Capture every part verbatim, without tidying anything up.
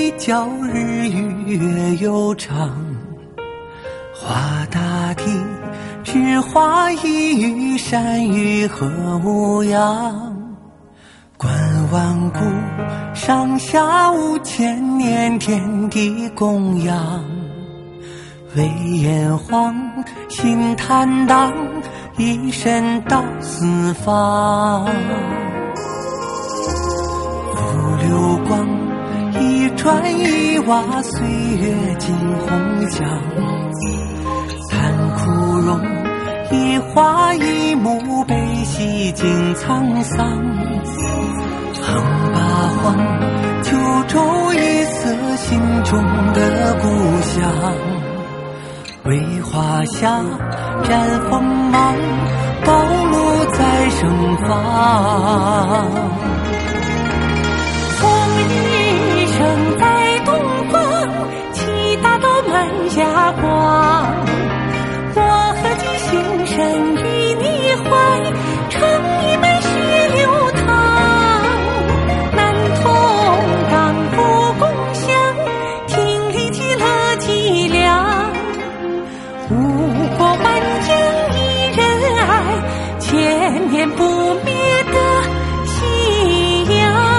一觉日月悠长，画大地只画一隅山芋和牧羊。观万古上下五千年，天地供养。为炎黄心坦荡，一身到四方。浮流光，一砖一瓦，岁月尽红香。叹枯荣，一花一木，悲喜尽沧桑。横八荒，九州一色，心中的故乡。为华夏绽锋芒，道路在盛放。风一生在东方，七大道满霞光。我何其心神与你怀，成一脉血流淌。南通港府共享，听力极乐极良。五国万疆一人爱，千年不灭的信仰。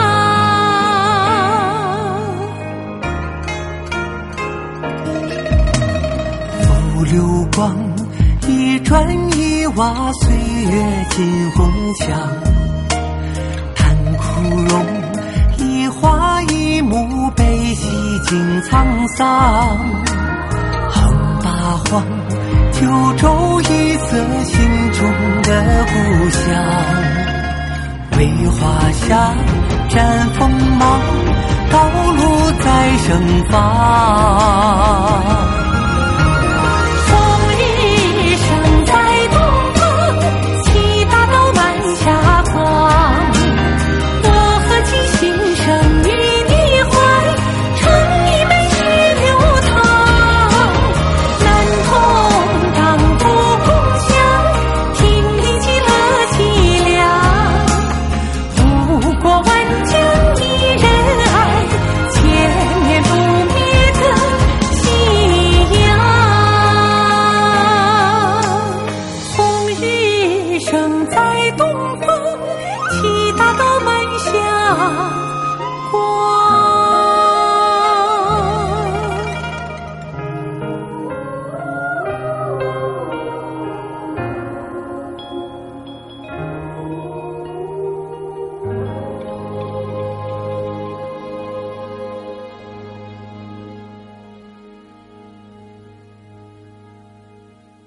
浮流光，一砖一瓦，岁月尽红墙。叹枯荣，一花一木，悲喜尽沧桑。横八荒，九州一色，心中的故乡。为华夏绽锋芒，道路在盛放。